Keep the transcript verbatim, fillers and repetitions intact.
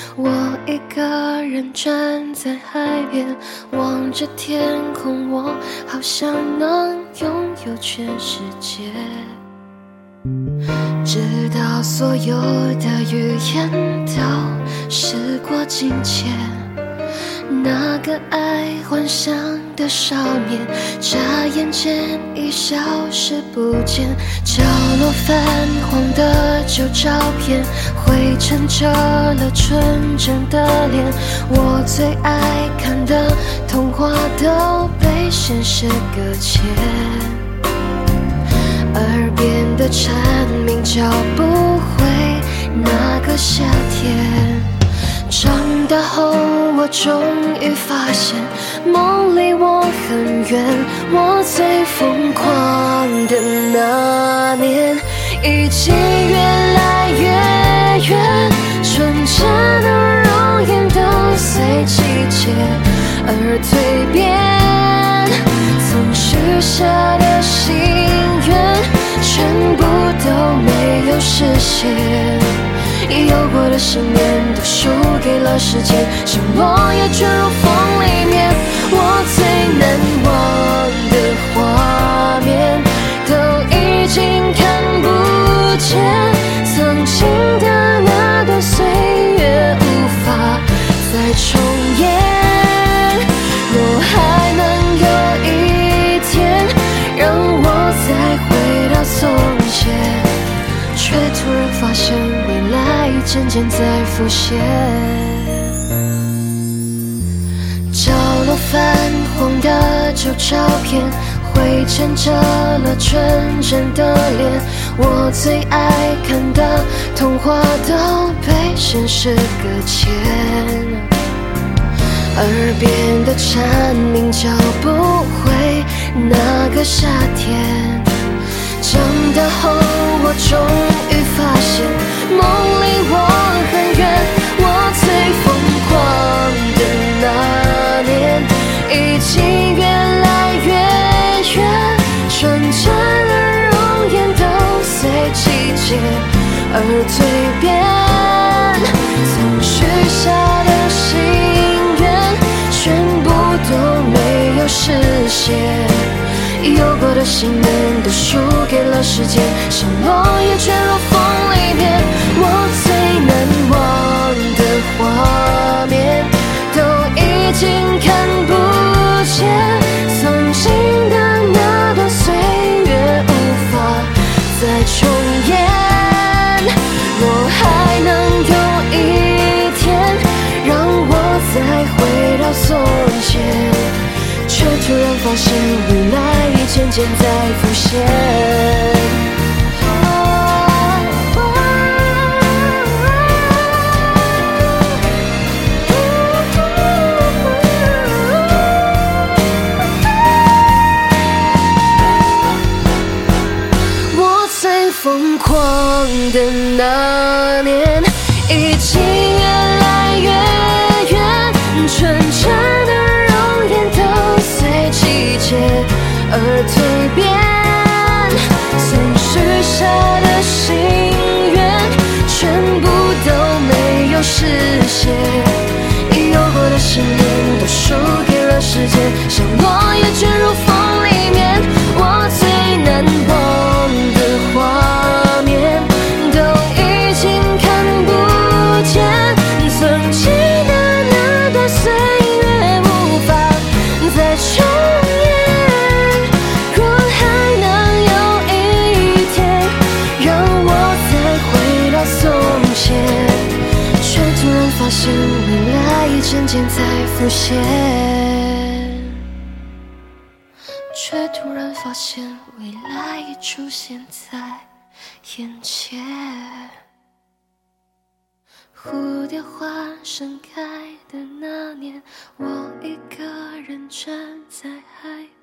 我一个人站在海边，望着天空，我好像能拥有全世界。直到所有的语言都时过境迁，那个爱幻想的少年，眨眼间已消失不见。角落泛黄的旧照片，灰尘遮了纯真的脸。我最爱看的童话都被现实搁浅，耳边的蝉鸣叫不回那个夏天。长大后我终于发现，梦离我很远，我最疯狂的那年已经越来越远，纯真的容颜都随季节而蜕变，曾许下的心愿全部都没有实现，有过的信念都输给了时间，像落叶卷入风里面。我最难忘的画面都已经看不见，曾经的那段岁月无法再重演。若还能有一天让我再回到从前，却突然发现未来渐渐在浮现。角落泛黄的旧照片，灰尘遮了纯真的脸。我最爱看的童话都被现实搁浅，耳边的蝉鸣叫不回那个夏天。长大后我终于发现，梦离我很远，我最疯狂的那年已经越来越远，纯真的容颜都随季节而蜕变，曾许下的心愿全部都没有实现，有过的信念都输给了时间，像落叶卷入风里面。我最难忘的画面都已经看不见，曾经的那段岁月无法再重演。若还能有一天让我再回到从前，却突然发现未来渐渐在浮现。我最疯狂的那年已经越来越远，纯真的容颜都随季节而蜕变，曾许下的心愿全部都没有实现，有过的信念都输给了时间，像落叶卷入风里面。我最难忘的画面都已经看不见，曾经的那段岁月无法再重演。若还能有一天让我再回到从前，却突然发现未来已渐渐在浮现，却突然发现未来已出现在眼前。蝴蝶花盛开的那年，我一个人站在海边。